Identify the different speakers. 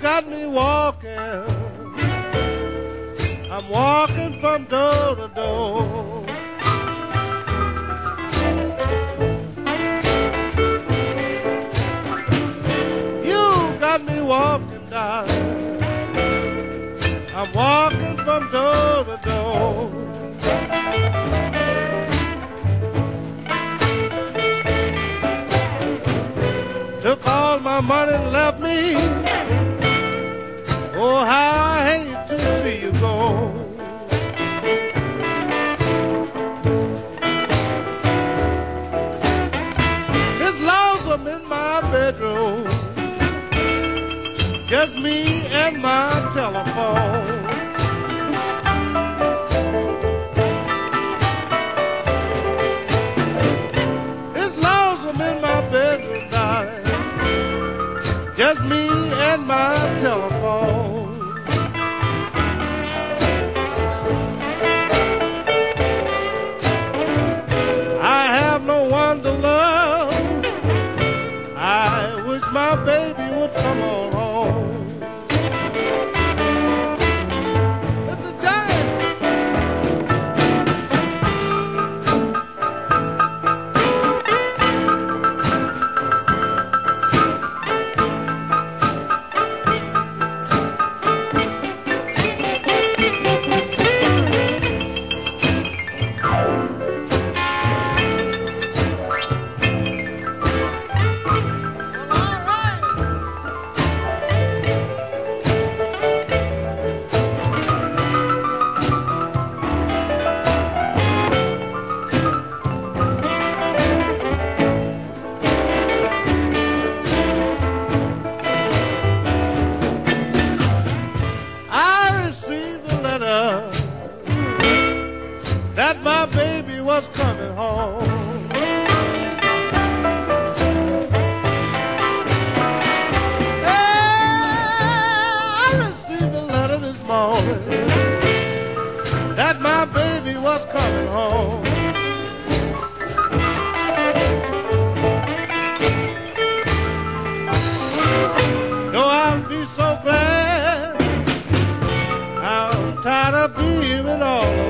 Speaker 1: got me walking. I'm walking from door to door. You got me walking, darling. I'm walking from door to door. Took all my money and left me. Oh, how I hate to see you go. It's lonesome in my bedroom, just me and my telephone. It's lonesome in my bedroom, darling, just me and my telephone. I have no one to love. I wish my baby would come on home. It's a giant. That my baby was coming home. I received a letter this morning that my baby was coming home. Though I'll be so glad, I'm tired of being all alone.